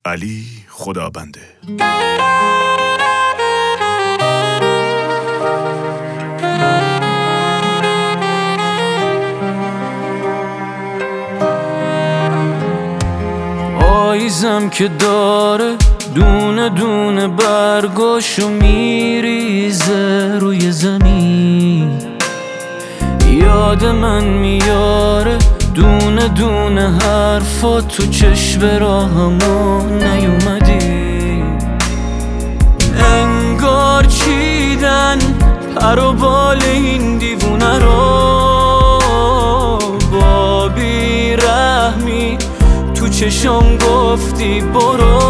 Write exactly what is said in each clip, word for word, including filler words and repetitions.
علی خدابنده. پاییزم که داره دونه دونه برگاشو میریزه روی زمین، یاد من میاره دونه دونه حرفا تو چشم راهمو نیومدی. انگار چیدن پر و بال این دیوونه رو، با بیرحمی تو چشم گفتی برو.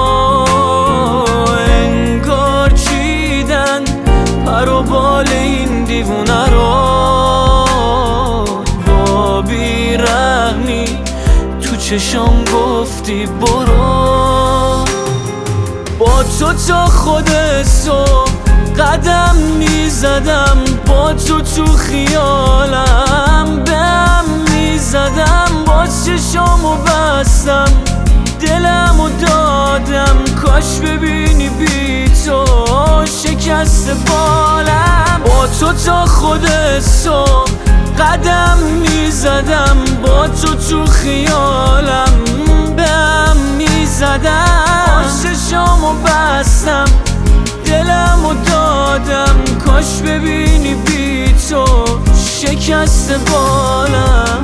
انگار چیدن پر و بال این دیوونه رو، با بیرحمی تو چشم گفتی برو. با تو تا خود صبح قدم میزدم، با تو تو خیالم بهم میزدم، با چشامو بستم دلمو دادم. کاش ببینی بی تو شکست بالم. با تو تا خود صبح قدم میزدم، با تو تو خیالم بهم میزدم، با چشامو بستم دلمو دادم. کاش ببینی بی تو شکست بالم.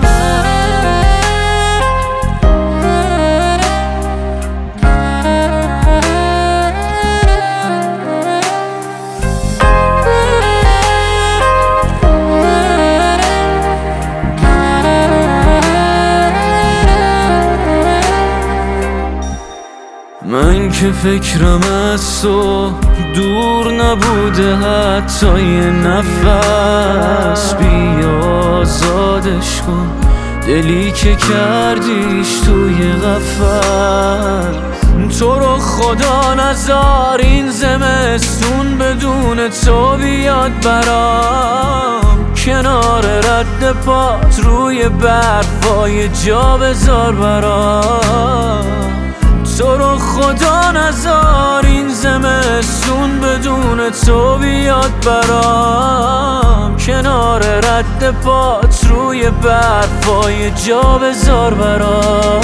من که فکرم از تو دور نبوده حتی یه نفس، بیا آزادش کن دلی که کردیش توی قفس. تو رو خدا نذار این زمستون بدون تو بیاد برام، کنار رد پات روی برفای جا بذار برام. تو رو خدا نذار این زمستون بدون تو بیاد برام، کنار رد پات روی برفای جا بذار برام.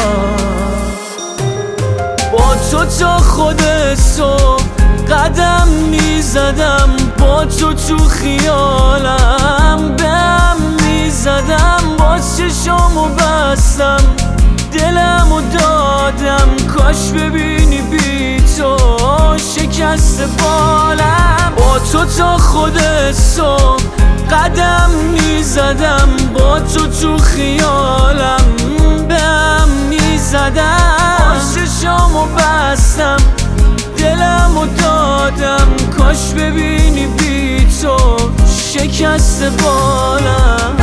با تو تا خود صبح قدم میزدم، با تو تو خیالم بهم میزدم، با چشامو بستم دلمو دادم. کاش ببینی بی تو شکست بالم. با تو تا خود صبح قدم میزدم، با تو تو خیالم بهم میزدم، با چشامو بستم دلمو دادم. کاش ببینی بی تو شکست بالم.